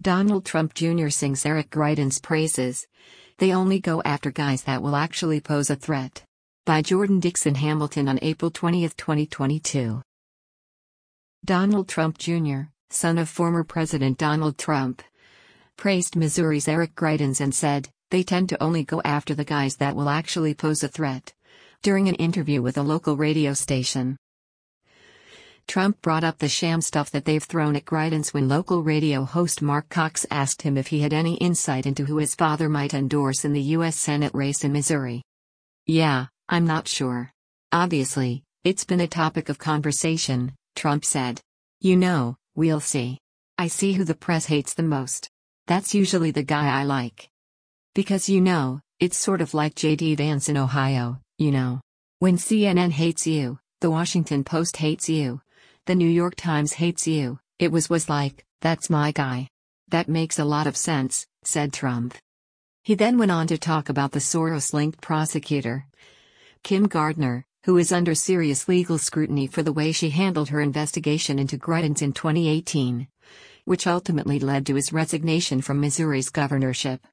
Donald Trump Jr. sings Eric Greitens' praises. They only go after guys that will actually pose a threat. By Jordan Dixon Hamilton on April 20, 2022. Donald Trump Jr., son of former President Donald Trump, praised Missouri's Eric Greitens and said, "They tend to only go after the guys that will actually pose a threat," during an interview with a local radio station. Trump brought up the sham stuff that they've thrown at Greitens when local radio host Mark Cox asked him if he had any insight into who his father might endorse in the U.S. Senate race in Missouri. "Yeah, I'm not sure. Obviously, it's been a topic of conversation," Trump said. "You know, we'll see. I see who the press hates the most. That's usually the guy I like. Because it's sort of like J.D. Vance in Ohio, When CNN hates you, the Washington Post hates you, the New York Times hates you, it was like, that's my guy. That makes a lot of sense," said Trump. He then went on to talk about the Soros-linked prosecutor, Kim Gardner, who is under serious legal scrutiny for the way she handled her investigation into Greitens in 2018, which ultimately led to his resignation from Missouri's governorship.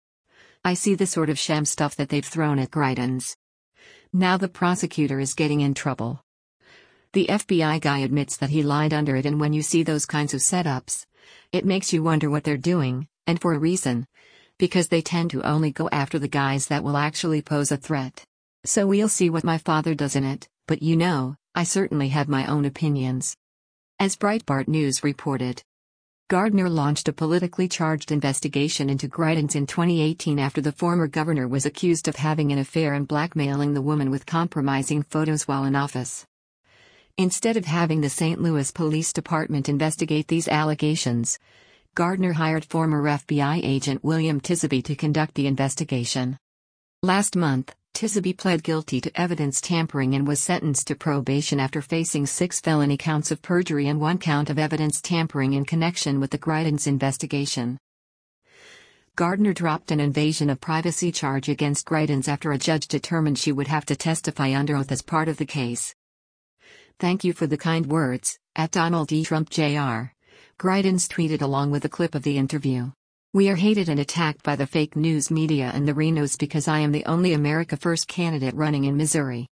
"I see the sort of sham stuff that they've thrown at Greitens. Now the prosecutor is getting in trouble. The FBI guy admits that he lied under it, and when you see those kinds of setups, it makes you wonder what they're doing, and for a reason. Because they tend to only go after the guys that will actually pose a threat. So we'll see what my father does in it, but I certainly have my own opinions." As Breitbart News reported, Gardner launched a politically charged investigation into Greitens in 2018 after the former governor was accused of having an affair and blackmailing the woman with compromising photos while in office. Instead of having the St. Louis Police Department investigate these allegations, Gardner hired former FBI agent William Tisby to conduct the investigation. Last month, Tisby pled guilty to evidence tampering and was sentenced to probation after facing 6 felony counts of perjury and 1 count of evidence tampering in connection with the Greitens investigation. Gardner dropped an invasion of privacy charge against Greitens after a judge determined she would have to testify under oath as part of the case. "Thank you for the kind words, at Donald D. Trump Jr." Greitens tweeted along with a clip of the interview. "We are hated and attacked by the fake news media and the Renos because I am the only America First candidate running in Missouri.